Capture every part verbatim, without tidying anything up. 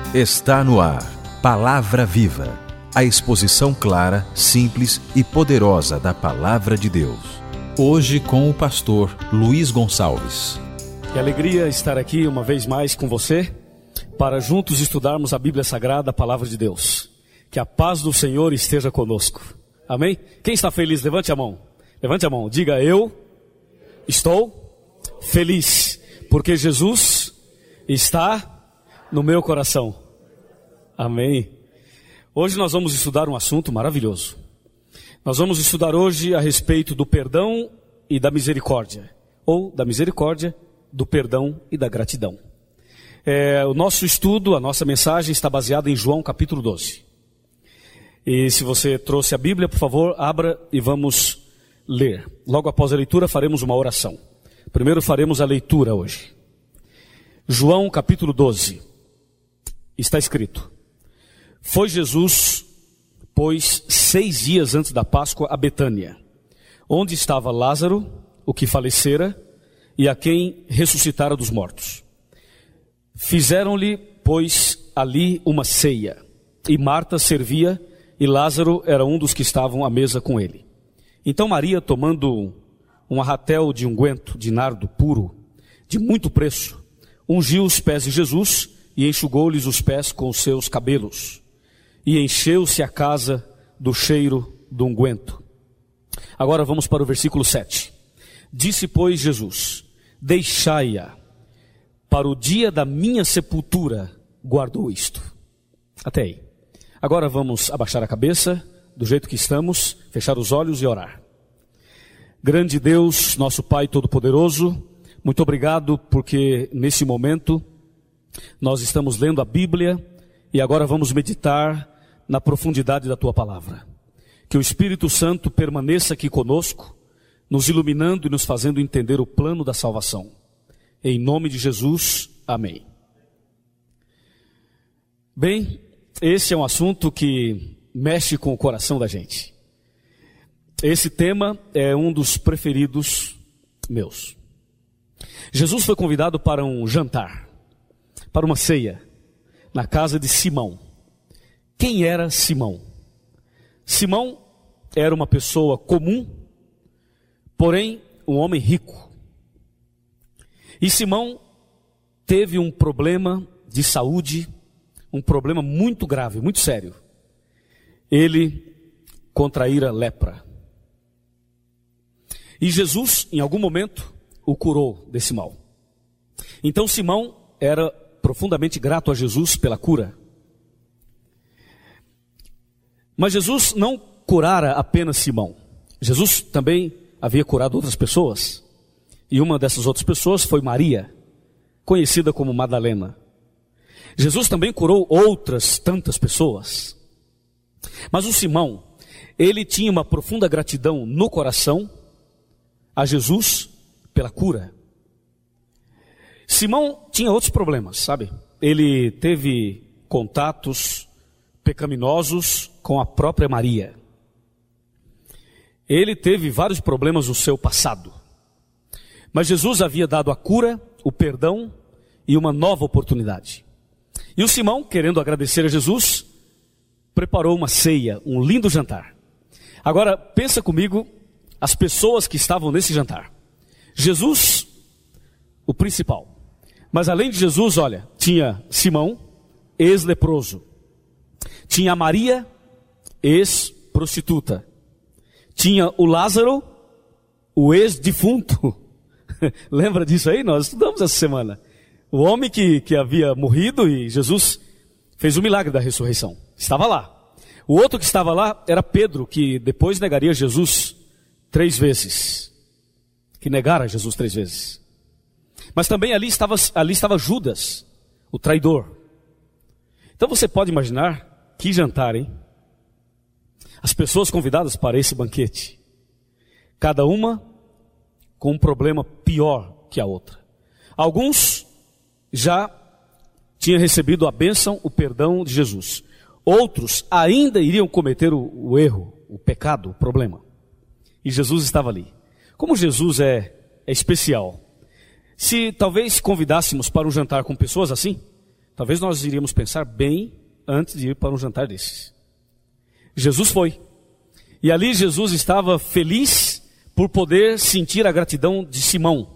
Está no ar, Palavra Viva, a exposição clara, simples e poderosa da Palavra de Deus. Hoje com o pastor Luiz Gonçalves. Que alegria estar aqui uma vez mais com você, para juntos estudarmos a Bíblia Sagrada, a Palavra de Deus. Que a paz do Senhor esteja conosco. Amém? Quem está feliz? Levante a mão. Levante a mão. Diga: eu estou feliz, porque Jesus está no meu coração. Amém. Hoje nós vamos estudar um assunto maravilhoso. Nós vamos estudar hoje a respeito do perdão e da misericórdia. Ou da misericórdia, do perdão e da gratidão. É, o nosso estudo, a nossa mensagem está baseada em João capítulo doze. E se você trouxe a Bíblia, por favor, abra e vamos ler. Logo após a leitura faremos uma oração. Primeiro faremos a leitura hoje. João capítulo doze. Está escrito: Foi Jesus, pois, seis dias antes da Páscoa a Betânia, onde estava Lázaro, o que falecera, e a quem ressuscitara dos mortos. Fizeram-lhe, pois, ali uma ceia, e Marta servia, e Lázaro era um dos que estavam à mesa com ele. Então Maria, tomando um arratel de unguento de nardo puro, de muito preço, ungiu os pés de Jesus e enxugou-lhes os pés com os seus cabelos. E encheu-se a casa do cheiro do unguento. Agora vamos para o versículo sete. Disse, pois, Jesus: Deixai-a, para o dia da minha sepultura guardou isto. Até aí. Agora vamos abaixar a cabeça, do jeito que estamos, fechar os olhos e orar. Grande Deus, nosso Pai Todo-Poderoso, muito obrigado porque nesse momento nós estamos lendo a Bíblia e agora vamos meditar na profundidade da Tua Palavra. Que o Espírito Santo permaneça aqui conosco, nos iluminando e nos fazendo entender o plano da salvação. Em nome de Jesus, amém. Bem, esse é um assunto que mexe com o coração da gente. Esse tema é um dos preferidos meus. Jesus foi convidado para um jantar, para uma ceia, na casa de Simão. Quem era Simão? Simão era uma pessoa comum, porém um homem rico. E Simão teve um problema de saúde, um problema muito grave, muito sério. Ele contraíra lepra. E Jesus, em algum momento, o curou desse mal. Então Simão era profundamente grato a Jesus pela cura. Mas Jesus não curara apenas Simão. Jesus também havia curado outras pessoas. E uma dessas outras pessoas foi Maria, conhecida como Madalena. Jesus também curou outras tantas pessoas. Mas o Simão, ele tinha uma profunda gratidão no coração a Jesus pela cura. Simão tinha outros problemas, sabe? Ele teve contatos pecaminosos com a própria Maria. Ele teve vários problemas no seu passado. Mas Jesus havia dado a cura, o perdão e uma nova oportunidade. E o Simão, querendo agradecer a Jesus, preparou uma ceia, um lindo jantar. Agora, pensa comigo as pessoas que estavam nesse jantar. Jesus, o principal. Mas além de Jesus, olha, tinha Simão, ex-leproso. Tinha Maria, ex-prostituta. Tinha o Lázaro, o ex-defunto. Lembra disso aí? Nós estudamos essa semana. O homem que, que havia morrido e Jesus fez o milagre da ressurreição. Estava lá. O outro que estava lá era Pedro, que depois negaria Jesus três vezes. Que negara Jesus três vezes. Mas também ali estava, ali estava Judas, o traidor. Então você pode imaginar que jantar, hein? As pessoas convidadas para esse banquete, cada uma com um problema pior que a outra. Alguns já tinham recebido a bênção, o perdão de Jesus. Outros ainda iriam cometer o, o erro, o pecado, o problema. E Jesus estava ali. Como Jesus é, é especial, se talvez convidássemos para um jantar com pessoas assim, talvez nós iríamos pensar bem antes de ir para um jantar desses. Jesus foi. E ali Jesus estava feliz por poder sentir a gratidão de Simão.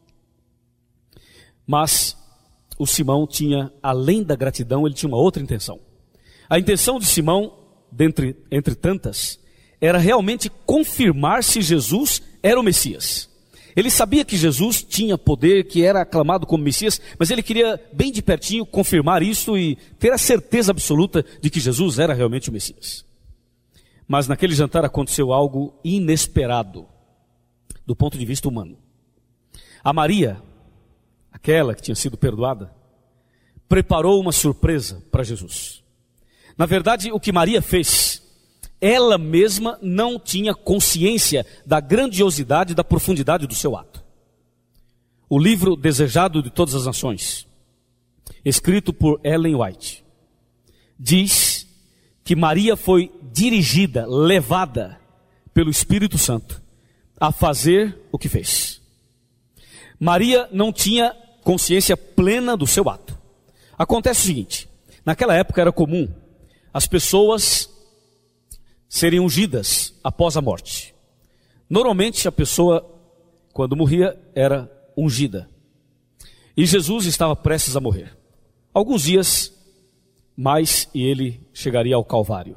Mas o Simão tinha, além da gratidão, ele tinha uma outra intenção. A intenção de Simão, dentre, entre tantas, era realmente confirmar se Jesus era o Messias. Ele sabia que Jesus tinha poder, que era aclamado como Messias, mas ele queria bem de pertinho confirmar isso e ter a certeza absoluta de que Jesus era realmente o Messias. Mas naquele jantar aconteceu algo inesperado, do ponto de vista humano. A Maria, aquela que tinha sido perdoada, preparou uma surpresa para Jesus. Na verdade, o que Maria fez, ela mesma não tinha consciência da grandiosidade e da profundidade do seu ato. O livro Desejado de Todas as Nações, escrito por Ellen White, diz que Maria foi dirigida, levada pelo Espírito Santo a fazer o que fez. Maria não tinha consciência plena do seu ato. Acontece o seguinte, naquela época era comum as pessoas serem ungidas após a morte. Normalmente a pessoa, quando morria, era ungida. E Jesus estava prestes a morrer. Alguns dias mais e ele chegaria ao Calvário.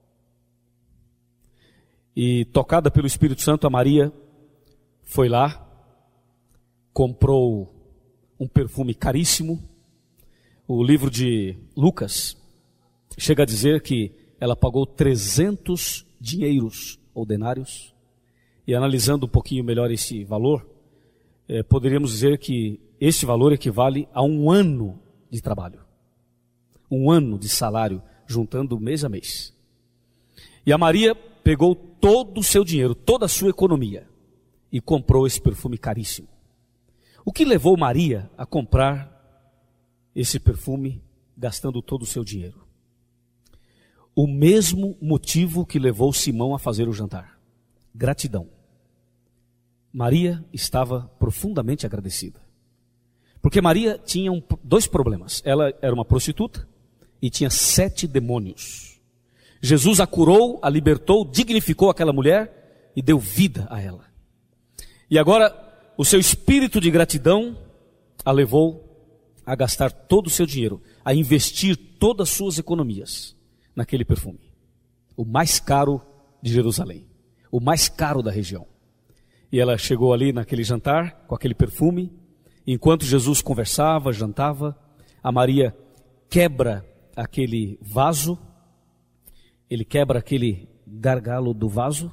E tocada pelo Espírito Santo, a Maria foi lá, comprou um perfume caríssimo. O livro de Lucas chega a dizer que ela pagou trezentos dinheiros ou denários. E analisando um pouquinho melhor esse valor, eh, poderíamos dizer que esse valor equivale a um ano de trabalho. Um ano de salário, juntando mês a mês. E a Maria pegou todo o seu dinheiro, toda a sua economia, e comprou esse perfume caríssimo. O que levou Maria a comprar esse perfume, gastando todo o seu dinheiro? O mesmo motivo que levou Simão a fazer o jantar: gratidão. Maria estava profundamente agradecida. Porque Maria tinha um, dois problemas. Ela era uma prostituta e tinha sete demônios. Jesus a curou, a libertou, dignificou aquela mulher e deu vida a ela. E agora, o seu espírito de gratidão a levou a gastar todo o seu dinheiro, a investir todas as suas economias naquele perfume. O mais caro de Jerusalém, o mais caro da região. E ela chegou ali naquele jantar com aquele perfume. Enquanto Jesus conversava, jantava, a Maria quebra aquele vaso, ele quebra aquele gargalo do vaso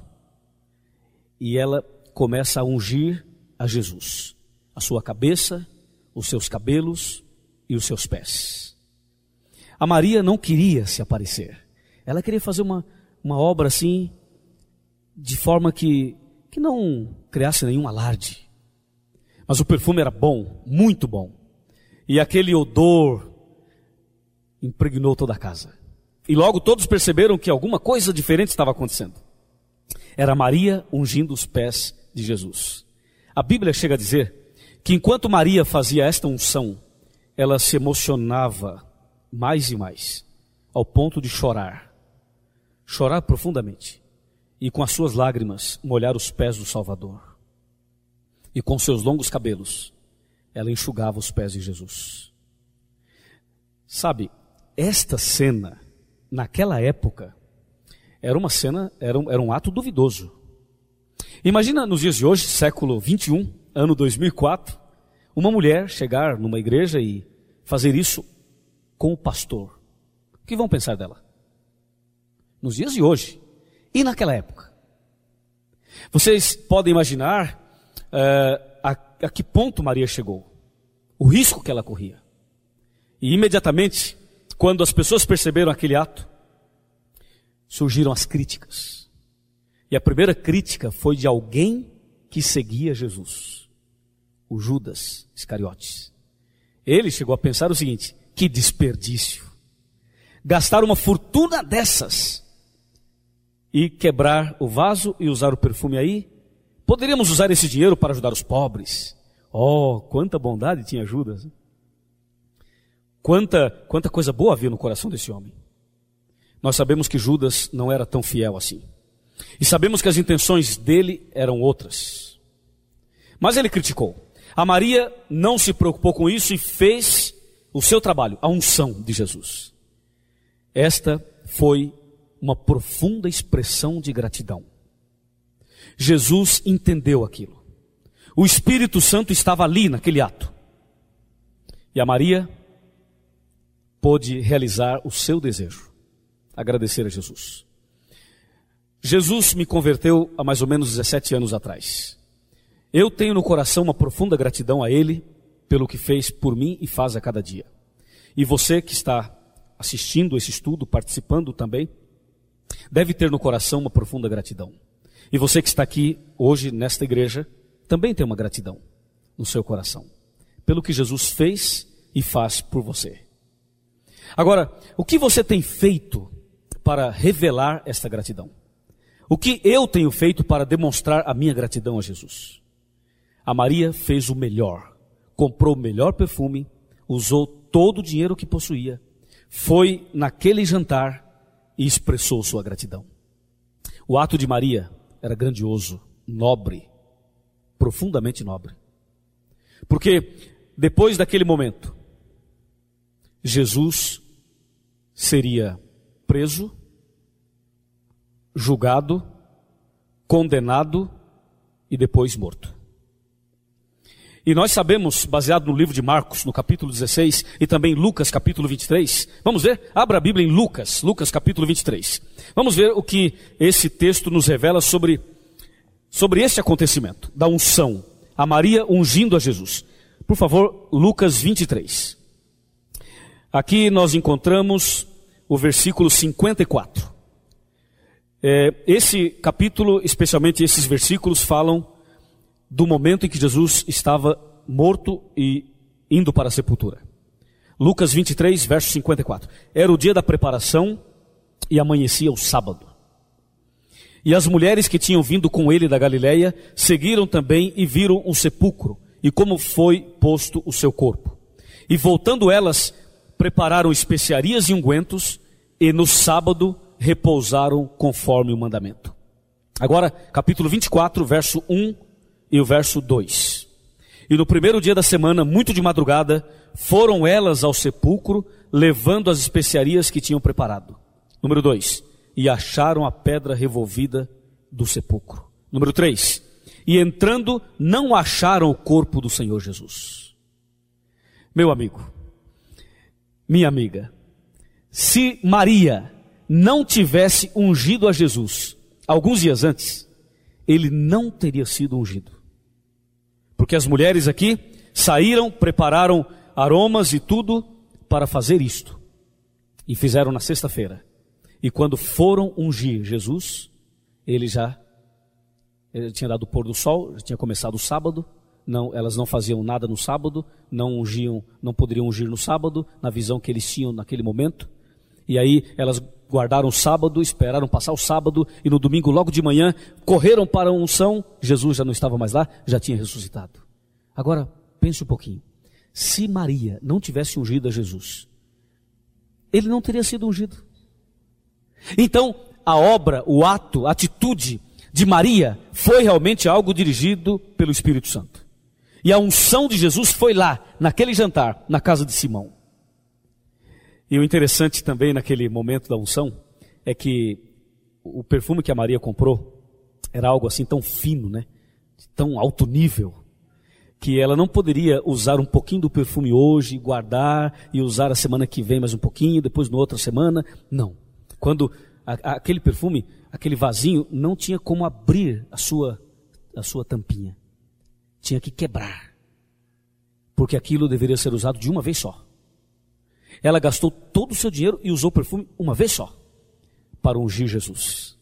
e ela começa a ungir a Jesus, a sua cabeça, os seus cabelos e os seus pés. A Maria não queria se aparecer, ela queria fazer uma, uma obra assim, de forma que, que não criasse nenhum alarde. Mas o perfume era bom, muito bom. E aquele odor impregnou toda a casa. E logo todos perceberam que alguma coisa diferente estava acontecendo. Era Maria ungindo os pés de Jesus. A Bíblia chega a dizer que enquanto Maria fazia esta unção, ela se emocionava mais e mais, ao ponto de chorar. Chorar profundamente. E com as suas lágrimas molhar os pés do Salvador. E com seus longos cabelos, ela enxugava os pés de Jesus. Sabe, esta cena, naquela época, era uma cena, era um, era um ato duvidoso. Imagina nos dias de hoje, século vinte e um, ano dois mil e quatro, uma mulher chegar numa igreja e fazer isso com o pastor. O que vão pensar dela? Nos dias de hoje e naquela época. Vocês podem imaginar Uh, a, a que ponto Maria chegou, o risco que ela corria. E imediatamente, quando as pessoas perceberam aquele ato, surgiram as críticas. E a primeira crítica foi de alguém que seguia Jesus, o Judas Iscariotes. Ele chegou a pensar o seguinte: que desperdício, gastar uma fortuna dessas e quebrar o vaso e usar o perfume aí. Poderíamos usar esse dinheiro para ajudar os pobres. Oh, quanta bondade tinha Judas. Quanta, quanta coisa boa havia no coração desse homem. Nós sabemos que Judas não era tão fiel assim. E sabemos que as intenções dele eram outras. Mas ele criticou. A Maria não se preocupou com isso e fez o seu trabalho, a unção de Jesus. Esta foi uma profunda expressão de gratidão. Jesus entendeu aquilo. O Espírito Santo estava ali naquele ato. E a Maria pôde realizar o seu desejo, agradecer a Jesus. Jesus me converteu há mais ou menos dezessete anos atrás. Eu tenho no coração uma profunda gratidão a Ele pelo que fez por mim e faz a cada dia. E você que está assistindo esse estudo, participando também, deve ter no coração uma profunda gratidão. E você que está aqui hoje nesta igreja, também tem uma gratidão no seu coração, pelo que Jesus fez e faz por você. Agora, o que você tem feito para revelar esta gratidão? O que eu tenho feito para demonstrar a minha gratidão a Jesus? A Maria fez o melhor, comprou o melhor perfume, usou todo o dinheiro que possuía, foi naquele jantar e expressou sua gratidão. O ato de Maria era grandioso, nobre, profundamente nobre. Porque depois daquele momento, Jesus seria preso, julgado, condenado e depois morto. E nós sabemos, baseado no livro de Marcos, no capítulo dezesseis, e também Lucas, capítulo vinte e três, vamos ver? Abra a Bíblia em Lucas, Lucas, capítulo vinte e três. Vamos ver o que esse texto nos revela sobre, sobre este acontecimento, da unção, a Maria ungindo a Jesus. Por favor, Lucas vinte e três. Aqui nós encontramos o versículo cinquenta e quatro. É, esse capítulo, especialmente esses versículos, falam do momento em que Jesus estava morto e indo para a sepultura. Lucas vinte e três, verso cinquenta e quatro. Era o dia da preparação e amanhecia o sábado. E as mulheres que tinham vindo com ele da Galileia seguiram também e viram um sepulcro e como foi posto o seu corpo. E voltando elas, prepararam especiarias e ungüentos e no sábado repousaram conforme o mandamento. Agora, capítulo vinte e quatro, verso um e o verso dois. E no primeiro dia da semana, muito de madrugada, foram elas ao sepulcro, levando as especiarias que tinham preparado. Número dois. E acharam a pedra revolvida do sepulcro. Número três. E entrando, não acharam o corpo do Senhor Jesus. Meu amigo, minha amiga, se Maria não tivesse ungido a Jesus alguns dias antes, ele não teria sido ungido. Porque as mulheres aqui saíram, prepararam aromas e tudo para fazer isto. E fizeram na sexta-feira. E quando foram ungir Jesus, ele já ele tinha dado o pôr do sol, já tinha começado o sábado. Não, elas não faziam nada no sábado, não ungiam, não poderiam ungir no sábado, na visão que eles tinham naquele momento. E aí elas guardaram o sábado, esperaram passar o sábado, e no domingo logo de manhã, correram para a unção. Jesus já não estava mais lá, já tinha ressuscitado. Agora, pense um pouquinho. Se Maria não tivesse ungido a Jesus, ele não teria sido ungido. Então, a obra, o ato, a atitude de Maria foi realmente algo dirigido pelo Espírito Santo. E a unção de Jesus foi lá, naquele jantar, na casa de Simão. E o interessante também naquele momento da unção é que o perfume que a Maria comprou era algo assim tão fino, né? De tão alto nível, que ela não poderia usar um pouquinho do perfume hoje, guardar e usar a semana que vem mais um pouquinho, depois na outra semana. Não. Quando a, a, aquele perfume, aquele vasinho, não tinha como abrir a sua, a sua tampinha. Tinha que quebrar. Porque aquilo deveria ser usado de uma vez só. Ela gastou todo o seu dinheiro e usou o perfume uma vez só, para ungir Jesus.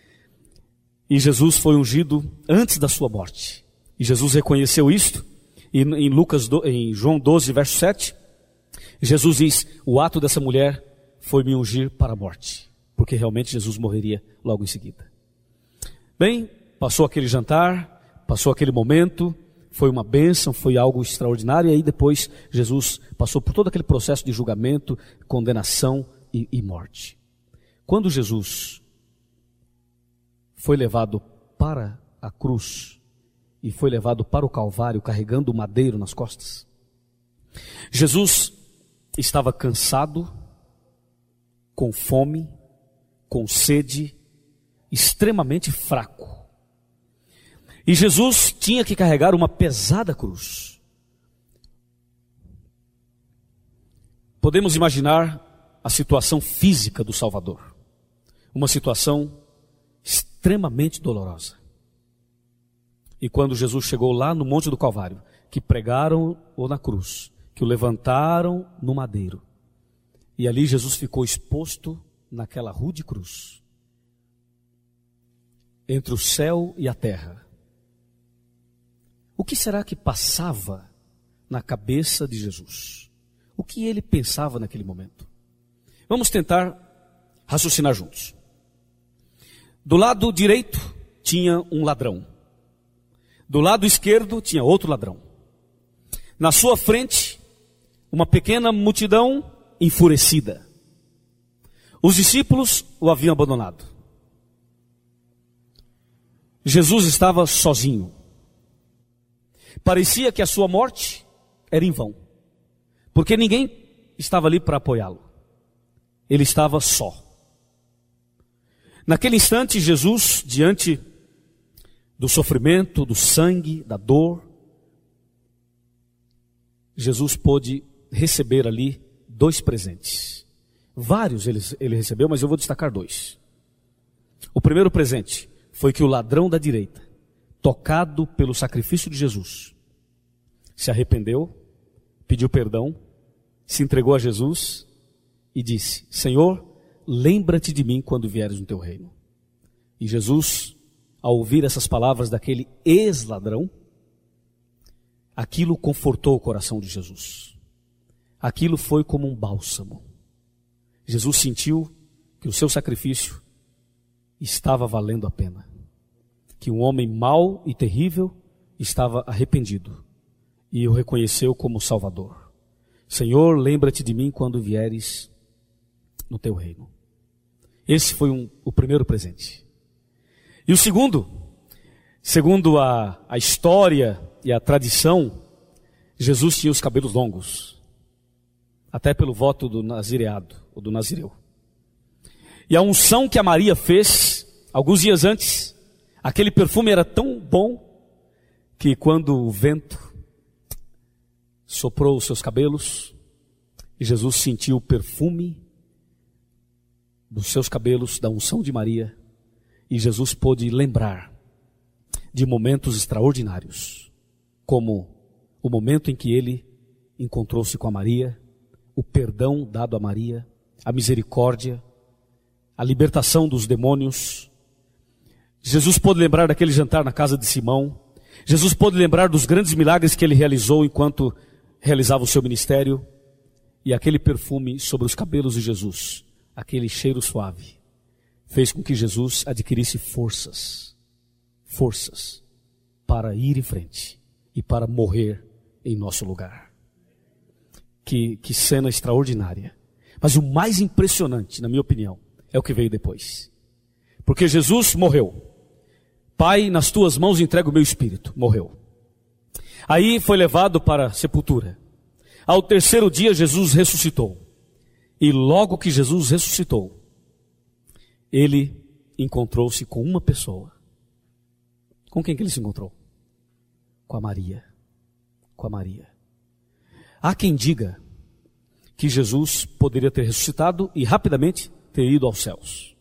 E Jesus foi ungido antes da sua morte. E Jesus reconheceu isto, e em, Lucas, em João doze, verso sete, Jesus diz, o ato dessa mulher foi me ungir para a morte, porque realmente Jesus morreria logo em seguida. Bem, passou aquele jantar, passou aquele momento, foi uma bênção, foi algo extraordinário, e aí depois Jesus passou por todo aquele processo de julgamento, condenação e, e morte. Quando Jesus foi levado para a cruz e foi levado para o Calvário carregando o madeiro nas costas, Jesus estava cansado, com fome, com sede, extremamente fraco. E Jesus tinha que carregar uma pesada cruz. Podemos imaginar a situação física do Salvador. Uma situação extremamente dolorosa. E quando Jesus chegou lá no Monte do Calvário, que pregaram-o na cruz, que o levantaram no madeiro, e ali Jesus ficou exposto naquela rude cruz, entre o céu e a terra. O que será que passava na cabeça de Jesus? O que ele pensava naquele momento? Vamos tentar raciocinar juntos. Do lado direito tinha um ladrão. Do lado esquerdo tinha outro ladrão. Na sua frente, uma pequena multidão enfurecida. Os discípulos o haviam abandonado. Jesus estava sozinho. Parecia que a sua morte era em vão, porque ninguém estava ali para apoiá-lo. Ele estava só. Naquele instante, Jesus, diante do sofrimento, do sangue, da dor, Jesus pôde receber ali dois presentes. Vários ele, ele recebeu, mas eu vou destacar dois. O primeiro presente foi que o ladrão da direita, tocado pelo sacrifício de Jesus, se arrependeu, pediu perdão, se entregou a Jesus e disse: Senhor, lembra-te de mim quando vieres no teu reino. E Jesus, ao ouvir essas palavras daquele ex-ladrão, aquilo confortou o coração de Jesus. Aquilo foi como um bálsamo. Jesus sentiu que o seu sacrifício estava valendo a pena. Que um homem mau e terrível estava arrependido e o reconheceu como Salvador. Senhor, lembra-te de mim quando vieres no teu reino. Esse foi um, o primeiro presente. E o segundo, segundo a, a história e a tradição, Jesus tinha os cabelos longos, até pelo voto do nazireado, ou do nazireu. E a unção que a Maria fez, alguns dias antes, aquele perfume era tão bom, que quando o vento soprou os seus cabelos, e Jesus sentiu o perfume dos seus cabelos, da unção de Maria, e Jesus pôde lembrar de momentos extraordinários, como o momento em que ele encontrou-se com a Maria, o perdão dado a Maria, a misericórdia, a libertação dos demônios. Jesus pôde lembrar daquele jantar na casa de Simão. Jesus pôde lembrar dos grandes milagres que ele realizou enquanto realizava o seu ministério. E aquele perfume sobre os cabelos de Jesus, aquele cheiro suave, fez com que Jesus adquirisse forças, forças para ir em frente e para morrer em nosso lugar. Que, que cena extraordinária. Mas o mais impressionante, na minha opinião, é o que veio depois. Porque Jesus morreu. Pai, nas tuas mãos entrego o meu espírito. Morreu. Aí foi levado para a sepultura. Ao terceiro dia Jesus ressuscitou. E logo que Jesus ressuscitou, ele encontrou-se com uma pessoa. Com quem que ele se encontrou? Com a Maria. Com a Maria. Há quem diga que Jesus poderia ter ressuscitado e rapidamente ter ido aos céus.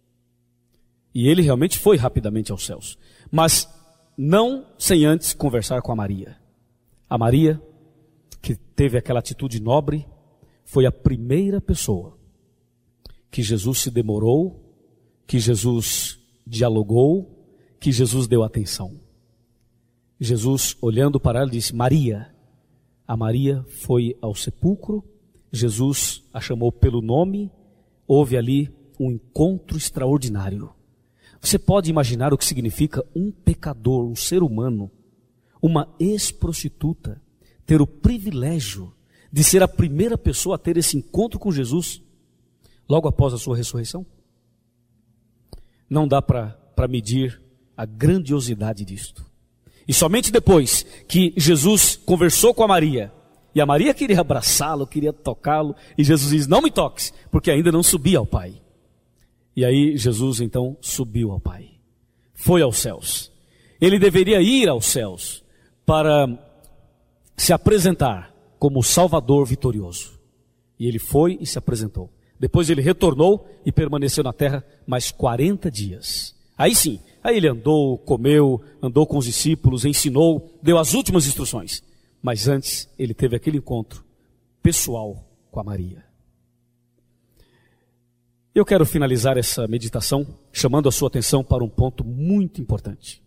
E ele realmente foi rapidamente aos céus. Mas não sem antes conversar com a Maria. A Maria, que teve aquela atitude nobre, foi a primeira pessoa que Jesus se demorou, que Jesus dialogou, que Jesus deu atenção. Jesus, olhando para ela, disse: Maria. A Maria foi ao sepulcro, Jesus a chamou pelo nome, houve ali um encontro extraordinário. Você pode imaginar o que significa um pecador, um ser humano, uma ex-prostituta ter o privilégio de ser a primeira pessoa a ter esse encontro com Jesus logo após a sua ressurreição? Não dá para medir a grandiosidade disto. E somente depois que Jesus conversou com a Maria, e a Maria queria abraçá-lo, queria tocá-lo, e Jesus diz, não me toques, porque ainda não subi ao Pai. E aí Jesus então subiu ao Pai, foi aos céus. Ele deveria ir aos céus para se apresentar como o Salvador vitorioso. E ele foi e se apresentou. Depois ele retornou e permaneceu na terra mais quarenta dias. Aí sim, aí ele andou, comeu, andou com os discípulos, ensinou, deu as últimas instruções. Mas antes ele teve aquele encontro pessoal com a Maria. Eu quero finalizar essa meditação chamando a sua atenção para um ponto muito importante.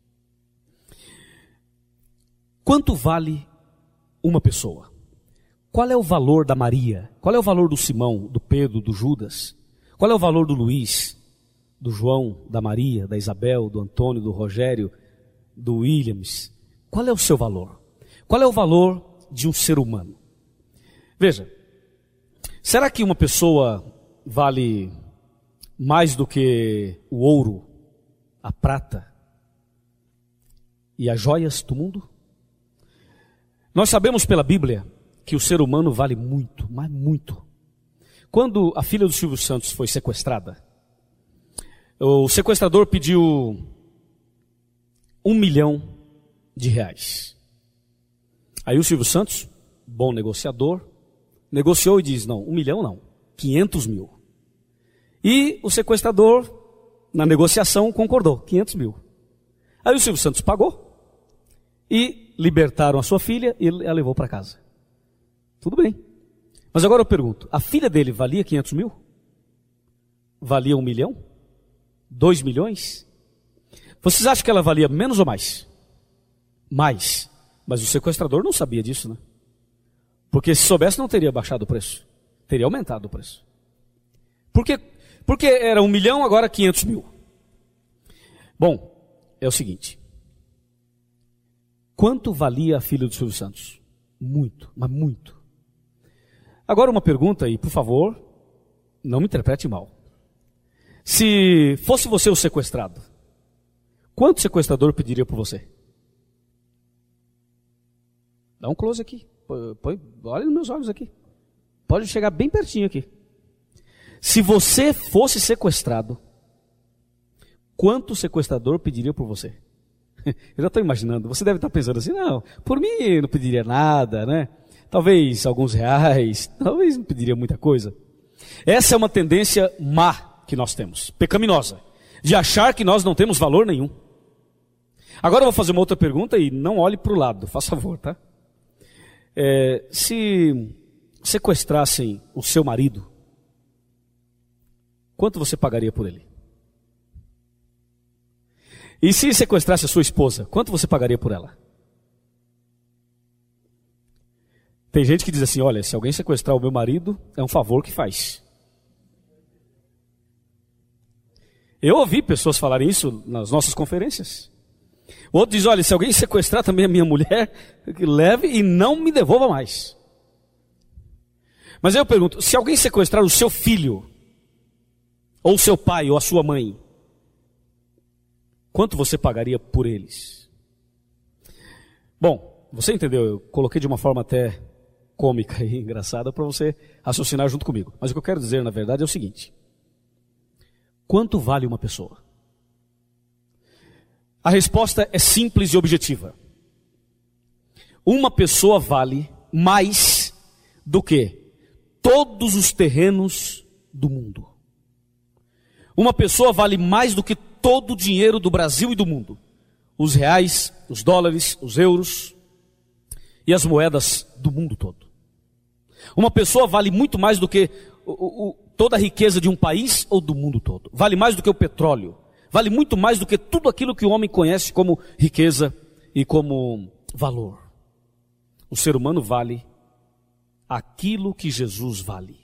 Quanto vale uma pessoa? Qual é o valor da Maria? Qual é o valor do Simão, do Pedro, do Judas? Qual é o valor do Luiz, do João, da Maria, da Isabel, do Antônio, do Rogério, do Williams? Qual é o seu valor? Qual é o valor de um ser humano? Veja, será que uma pessoa vale mais do que o ouro, a prata e as joias do mundo? Nós sabemos pela Bíblia que o ser humano vale muito, mas muito. Quando a filha do Silvio Santos foi sequestrada, o sequestrador pediu um milhão de reais. Aí o Silvio Santos, bom negociador, negociou e diz, não, um milhão não, quinhentos mil. E o sequestrador, na negociação, concordou, quinhentos mil. Aí o Silvio Santos pagou e libertaram a sua filha e a levou para casa. Tudo bem. Mas agora eu pergunto, a filha dele valia quinhentos mil? Valia um milhão? Dois milhões? Vocês acham que ela valia menos ou mais? Mais. Mas o sequestrador não sabia disso, né? Porque se soubesse não teria baixado o preço. Teria aumentado o preço. Por quê? Porque era um milhão, agora quinhentos mil. Bom, é o seguinte. Quanto valia a filha do Silvio Santos? Muito, mas muito. Agora uma pergunta aí, por favor, não me interprete mal. Se fosse você o sequestrado, quanto o sequestrador pediria por você? Dá um close aqui. Põe, olha nos meus olhos aqui. Pode chegar bem pertinho aqui. Se você fosse sequestrado, quanto o sequestrador pediria por você? Eu já estou imaginando. Você deve estar pensando assim, não, por mim não pediria nada, né? Talvez alguns reais, talvez não pediria muita coisa. Essa é uma tendência má que nós temos, pecaminosa, de achar que nós não temos valor nenhum. Agora eu vou fazer uma outra pergunta e não olhe para o lado, faz favor, tá? É, se sequestrassem o seu marido, quanto você pagaria por ele? E se sequestrasse a sua esposa, quanto você pagaria por ela? Tem gente que diz assim, olha, se alguém sequestrar o meu marido, é um favor que faz. Eu ouvi pessoas falarem isso nas nossas conferências. O outro diz, olha, se alguém sequestrar também a minha mulher, leve e não me devolva mais. Mas aí eu pergunto, se alguém sequestrar o seu filho, ou o seu pai, ou a sua mãe, quanto você pagaria por eles? Bom, você entendeu, eu coloquei de uma forma até cômica e engraçada para você raciocinar junto comigo. Mas o que eu quero dizer, na verdade, é o seguinte. Quanto vale uma pessoa? A resposta é simples e objetiva. Uma pessoa vale mais do que todos os terrenos do mundo. Uma pessoa vale mais do que todo o dinheiro do Brasil e do mundo. Os reais, os dólares, os euros e as moedas do mundo todo. Uma pessoa vale muito mais do que o, o, toda a riqueza de um país ou do mundo todo. Vale mais do que o petróleo. Vale muito mais do que tudo aquilo que o homem conhece como riqueza e como valor. O ser humano vale aquilo que Jesus vale.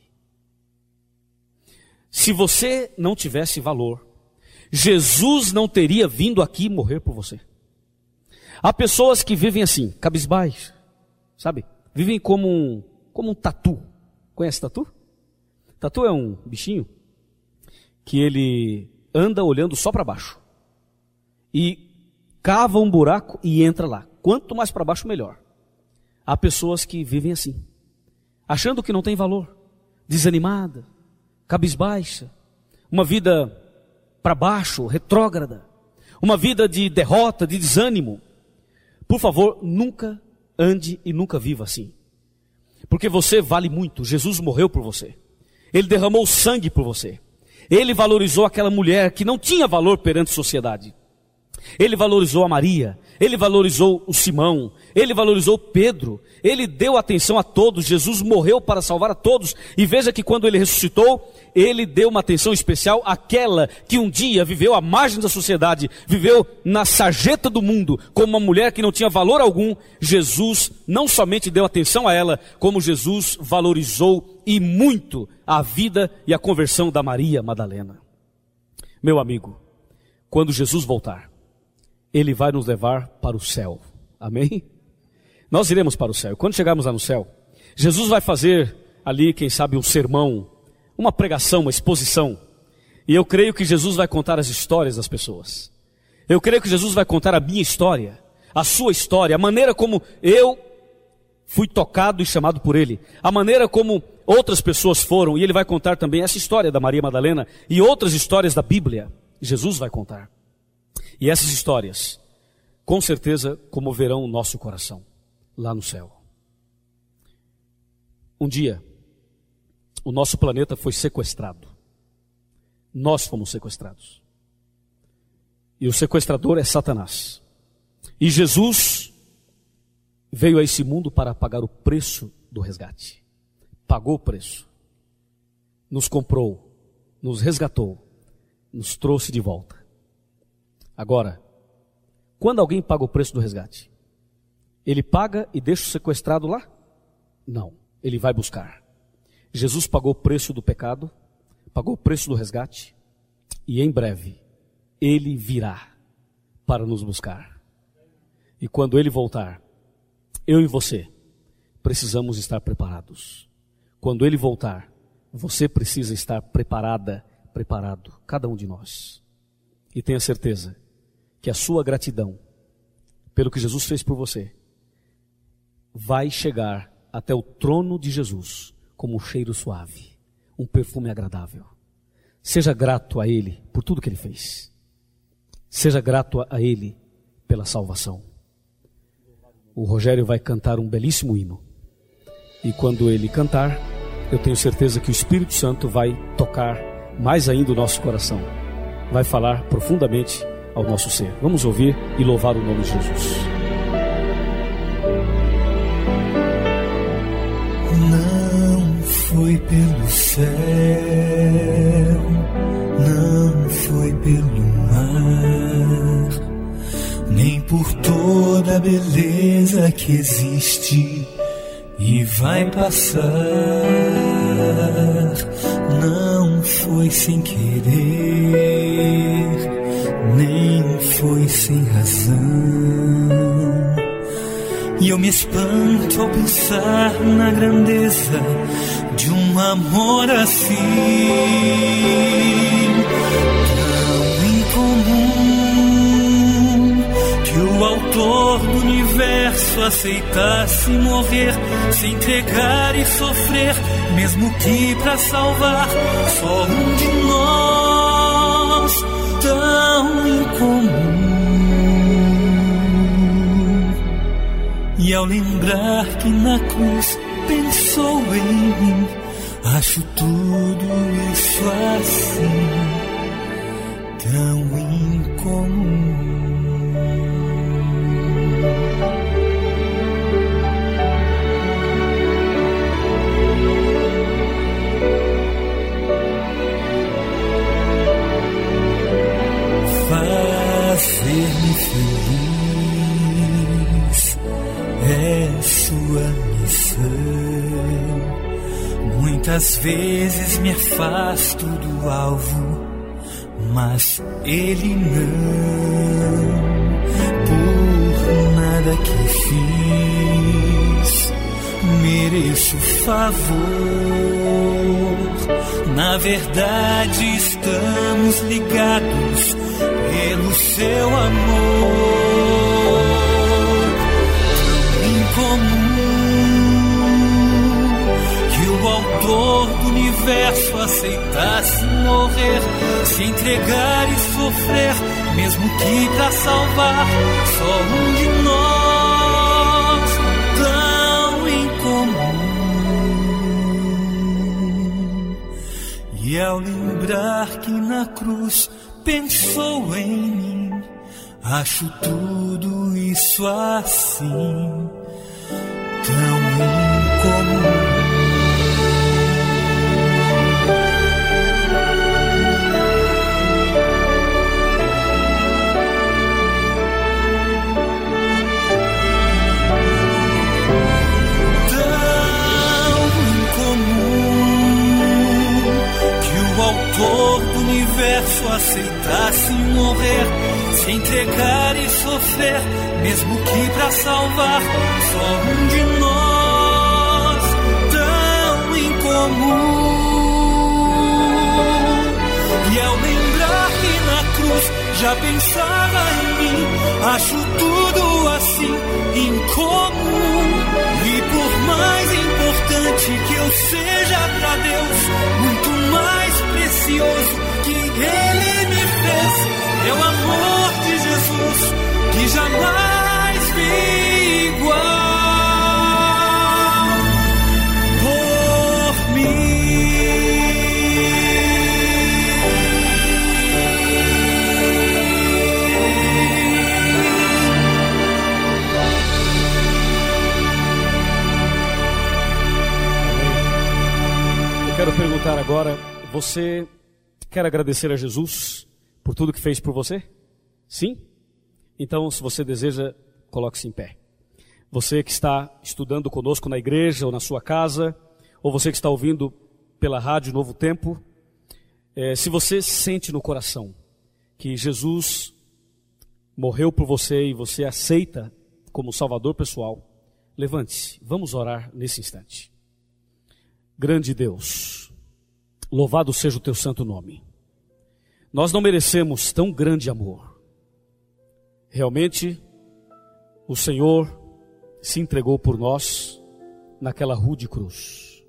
Se você não tivesse valor, Jesus não teria vindo aqui morrer por você. Há pessoas que vivem assim, cabisbaixo, sabe? Vivem como um, como um tatu. Conhece tatu? Tatu é um bichinho que ele anda olhando só para baixo. E cava um buraco e entra lá. Quanto mais para baixo, melhor. Há pessoas que vivem assim, achando que não tem valor, desanimada, cabisbaixa, uma vida para baixo, retrógrada, uma vida de derrota, de desânimo. Por favor, nunca ande e nunca viva assim. Porque você vale muito. Jesus morreu por você. Ele derramou sangue por você. Ele valorizou aquela mulher que não tinha valor perante a sociedade. Ele valorizou a Maria, ele valorizou o Simão, ele valorizou Pedro, ele deu atenção a todos. Jesus morreu para salvar a todos, e veja que quando ele ressuscitou, ele deu uma atenção especial àquela que um dia viveu à margem da sociedade, viveu na sarjeta do mundo, como uma mulher que não tinha valor algum. Jesus não somente deu atenção a ela, como Jesus valorizou e muito a vida e a conversão da Maria Madalena. Meu amigo, quando Jesus voltar, Ele vai nos levar para o céu. Amém? Nós iremos para o céu. Quando chegarmos lá no céu, Jesus vai fazer ali, quem sabe, um sermão, uma pregação, uma exposição. E eu creio que Jesus vai contar as histórias das pessoas. Eu creio que Jesus vai contar a minha história, a sua história, a maneira como eu fui tocado e chamado por Ele, a maneira como outras pessoas foram. E Ele vai contar também essa história da Maria Madalena e outras histórias da Bíblia. Jesus vai contar. E essas histórias, com certeza, comoverão o nosso coração, lá no céu. Um dia, o nosso planeta foi sequestrado. Nós fomos sequestrados. E o sequestrador é Satanás. E Jesus veio a esse mundo para pagar o preço do resgate. Pagou o preço. Nos comprou, nos resgatou, nos trouxe de volta. Agora, quando alguém paga o preço do resgate, ele paga e deixa o sequestrado lá? Não, ele vai buscar. Jesus pagou o preço do pecado, pagou o preço do resgate, e em breve, Ele virá para nos buscar. E quando Ele voltar, eu e você precisamos estar preparados. Quando Ele voltar, você precisa estar preparada, preparado, cada um de nós. E tenha certeza que a sua gratidão pelo que Jesus fez por você vai chegar até o trono de Jesus como um cheiro suave, um perfume agradável. Seja grato a Ele por tudo que Ele fez. Seja grato a Ele pela salvação. O Rogério vai cantar um belíssimo hino. E quando ele cantar, eu tenho certeza que o Espírito Santo vai tocar mais ainda o nosso coração. Vai falar profundamente ao nosso ser. Vamos ouvir e louvar o nome de Jesus. Não foi pelo céu, não foi pelo mar, nem por toda a beleza que existe e vai passar. Não foi sem querer, nem foi sem razão. E eu me espanto ao pensar na grandeza de um amor assim, tão incomum, que o autor do universo aceitasse morrer, se entregar e sofrer, mesmo que para salvar só um de nós, tão incomum. E ao lembrar que na cruz pensou em mim, acho tudo isso assim, tão incomum. Fazer-me feliz é sua missão. Muitas vezes me afasto do alvo, mas Ele não, por nada que fiz mereço favor. Na verdade estamos ligados pelo seu amor tão incomum, que o autor do universo aceitasse morrer, se entregar e sofrer, mesmo que pra salvar só um de nós, tão incomum. E ao lembrar que na cruz pensou em mim, acho tudo isso assim tão incomum. O autor do universo aceitasse morrer, se entregar e sofrer, mesmo que pra salvar só um de nós, tão incomum. E ao lembrar que na cruz já pensava em mim, acho tudo assim incomum. E por mais importante que eu seja pra Deus, muito mais precioso que Ele me fez é o amor de Jesus, que jamais vi igual por mim. Eu quero perguntar agora, você quer agradecer a Jesus por tudo que fez por você? Sim? Então, se você deseja, coloque-se em pé. Você que está estudando conosco na igreja ou na sua casa, ou você que está ouvindo pela rádio Novo Tempo, é, se você sente no coração que Jesus morreu por você e você aceita como Salvador pessoal, levante-se, vamos orar nesse instante. Grande Deus, louvado seja o teu santo nome. Nós não merecemos tão grande amor. Realmente, o Senhor se entregou por nós naquela rude cruz.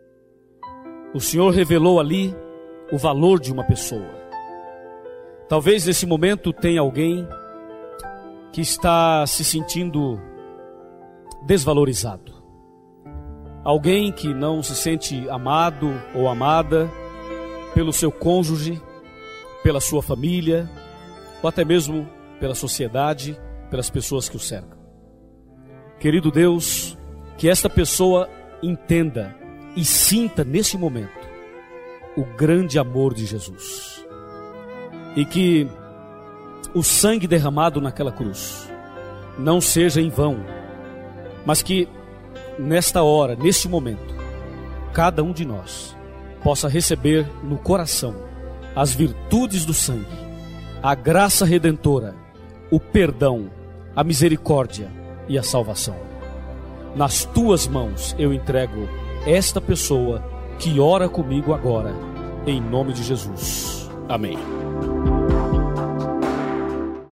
O Senhor revelou ali o valor de uma pessoa. Talvez nesse momento tenha alguém que está se sentindo desvalorizado. Alguém que não se sente amado ou amada pelo seu cônjuge, pela sua família, ou até mesmo pela sociedade, pelas pessoas que o cercam. Querido Deus, que esta pessoa entenda e sinta neste momento o grande amor de Jesus. E que o sangue derramado naquela cruz não seja em vão, mas que nesta hora, neste momento, cada um de nós possa receber no coração as virtudes do sangue, a graça redentora, o perdão, a misericórdia e a salvação. Nas tuas mãos eu entrego esta pessoa que ora comigo agora, em nome de Jesus. Amém.